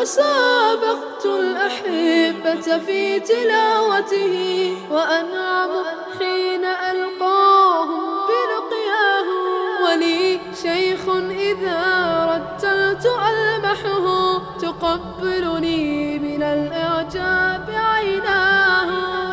وسابقت الأحبة في تلاوته، وأنعم حين ألقاهم بلقياه. ولي شيخ إذا رتلت ألمحه، تقبلني من الإعجاب عيناه.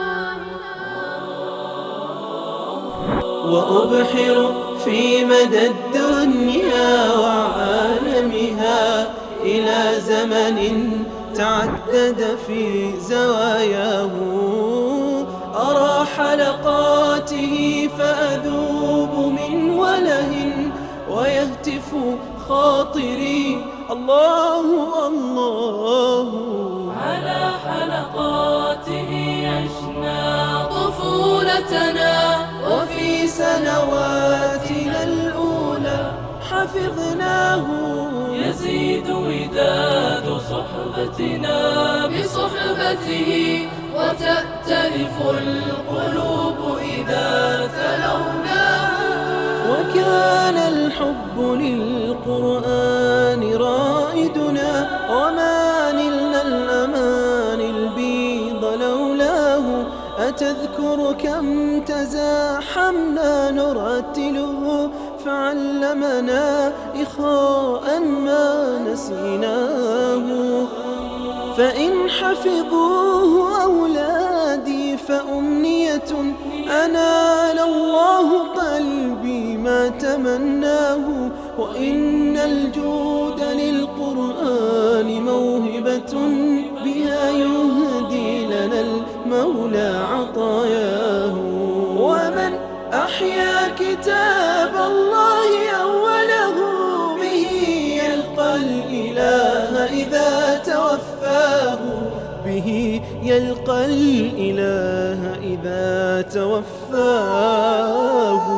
وأبحر في مدى الدنيا وعالمها إلى زمن تعدد في زواياه. أرى حلقاته فأذوب من وله، ويهتف خاطري الله الله. على حلقاته عشنا طفولتنا، وفي سنواتنا الأولى حفظناه. يزيد وداد صحبتنا بصحبته، وتأتلف القلوب إذا تلوناه. وكان الحب للقرآن رائدنا، وما نلنا الأمان البيض لولاه. أتذكر كم تزاحمنا نرتله، فعلمنا إخاء ما نسيناه. فإن حفظوه أولادي فأمنية، أنال الله قلبي ما تمناه. وإن الجود للقرآن موهبة، بها يهدي لنا المولى عطاياه. ومن أحيا كتاب الله أوله، به يلقى الإله إذا توفاه. به يلقى الإله إذا توفاه.